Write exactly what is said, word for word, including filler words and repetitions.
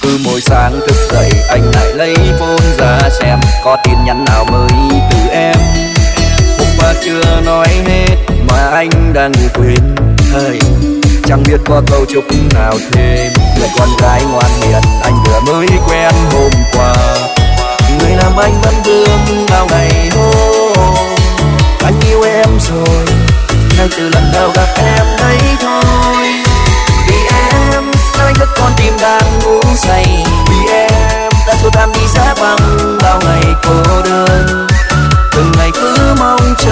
cứ mỗi sáng thức dậy anh lại lấy phone ra xem có tin nhắn nào mới từ em. Hôm qua chưa nói hết mà anh đang quên. Hey, chẳng biết có câu chúc nào thêm. Người con gái ngoan hiền anh vừa mới quen hôm qua, người làm anh vẫn vương bao ngày hôm. Anh yêu em rồi ngay từ lần đầu gặp em đấy thôi. Vì em anh thức con tim đang ngủ say. Vì em ta xua tan đi giá băng bao ngày cô đơn. Từng ngày cứ mong chờ